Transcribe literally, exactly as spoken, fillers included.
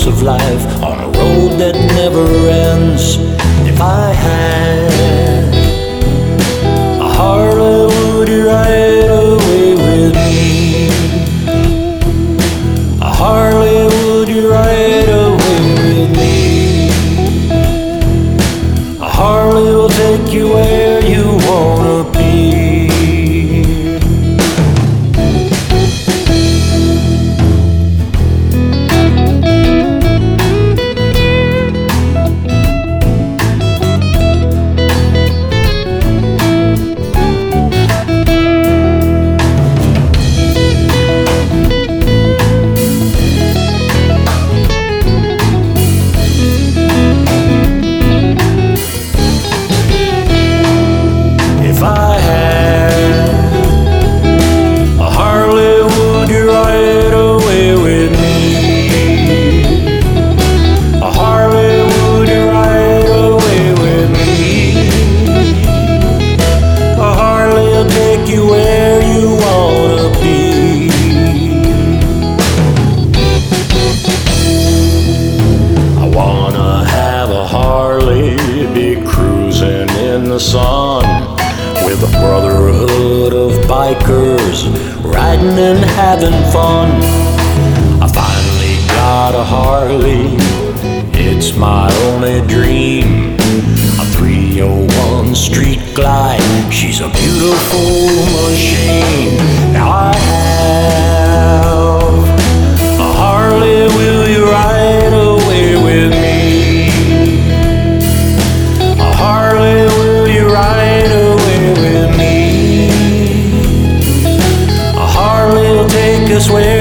course of life on a road that never ends. If I had a Harley, would you ride away with me? A Harley, would you ride away with me? A Harley will take you where you wanna be. In the sun with a brotherhood of bikers riding and having fun. I finally got a Harley, it's my only dream. A three oh one Street Glide, she's a beautiful machine. Now I have a Harley, will you ride away with me? A Harley, ride away with me. A Harley will take us where